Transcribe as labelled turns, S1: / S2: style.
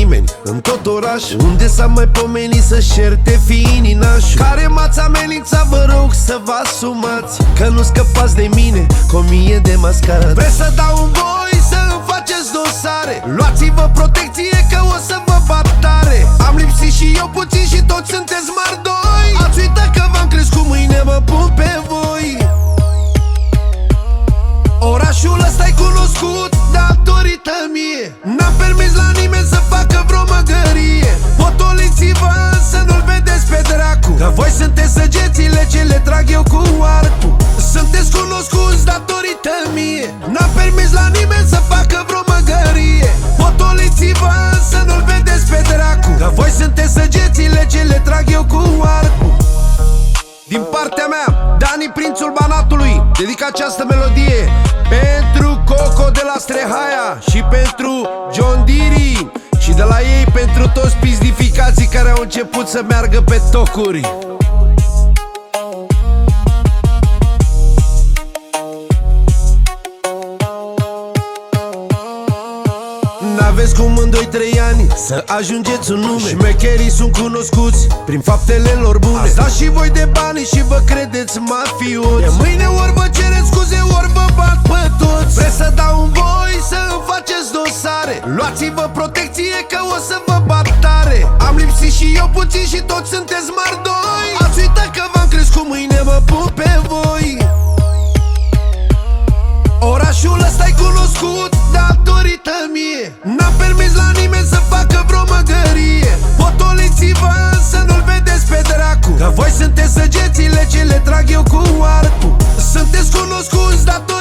S1: nimeni în tot orașul. Unde s-a mai pomenit să șerte fiininașul? Care m-ați amenințat, vă rog să vă asumați că nu scăpați de mine cu 1000 de mascarați. Vreți să dau un voi să îmi faceți dosare? Luați-vă protecție că o să vă bat tare. Am lipsit și eu puțin și toți sunteți mardoi. Ați uitat că v-am crescut, mâine mă pun pe voi. Orașul ăsta-i cunoscut datorită mie. N-am permis la nimeni să facă vreo măgărie. Potoliți-vă să nu-l vedeți pe dracu, că voi sunteți săgețile ce le trag eu cu arcul. Sunteți cunoscuți datorită mie. N-am permis la nimeni să facă vreo măgărie. Potoliți-vă să nu-l vedeți pe dracu, că voi sunteți săgețile ce le trag eu cu arcul. Din partea mea, Dani, prințul Banatului, dedic această melodie pentru Coco de la Strehaia și pentru John Diri, și de la ei pentru toți pizdificații care au început să meargă pe tocuri. N-aveți cum în 2-3 ani să ajungeți un nume. Șmecherii sunt cunoscuți prin faptele lor bune. Ați dat și voi de bani și vă credeți mafioți. E mâine ori vă cereți scuze, ori vă bat pe toți. Vreți să dau un voi să îmi faceți dosare? Luați-vă protecție că o să vă bat tare. Am lipsit și eu puțin și toți sunteți mardoi. Ați uitat că v-am crescut, mâine mă pun pe voi. Orașul ăsta-i cunoscut datorită mie. N-am permis la nimeni să facă vreo măgărie. Potoliți-vă să nu-l vedeți pe dracu, că voi sunteți săgețile ce le trag eu cu arcul. Sunteți cunoscuți datorită